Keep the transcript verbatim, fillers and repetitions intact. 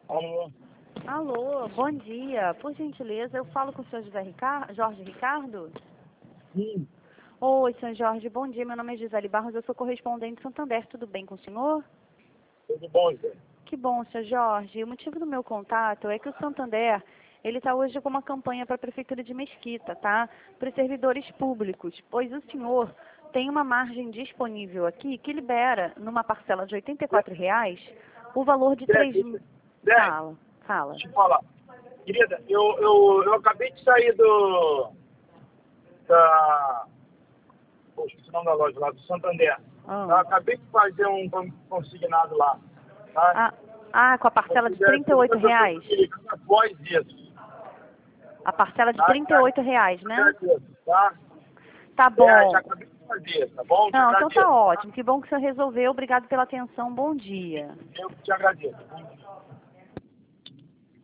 Alô? Alô, bom dia. Por gentileza, eu falo com o senhor José Ricardo, Jorge Ricardo? Sim, Oi, senhor Jorge, bom dia. Meu nome é Gisele Barros, eu sou correspondente de Santander. Tudo bem com o senhor? tudo bom, Zé? Que bom, senhor Jorge. O motivo do meu contato é que o Santander, ele está hoje com uma campanha para a Prefeitura de Mesquita, tá? Para os servidores públicos, pois o senhor tem uma margem disponível aqui que libera, numa parcela de oitenta e quatro reais, o valor de Zé, três deixa, mil... Zé, Fala, fala. deixa eu falar. Querida, eu, eu, eu acabei de sair do... da... Poxa, esqueci o nome da loja lá, do Santander. Ah. Eu acabei de fazer um con- consignado lá, tá? Ah, ah, com a parcela de trinta e oito reais? Após isso, A parcela de tá? trinta e oito reais, Te né? agradeço, tá? Tá É, já bom. acabei de fazer, tá bom? Te Não, então tá agradeço, tá? ótimo. Que bom que o senhor resolveu. Obrigado pela atenção. Bom dia. Eu que te agradeço. Bom dia.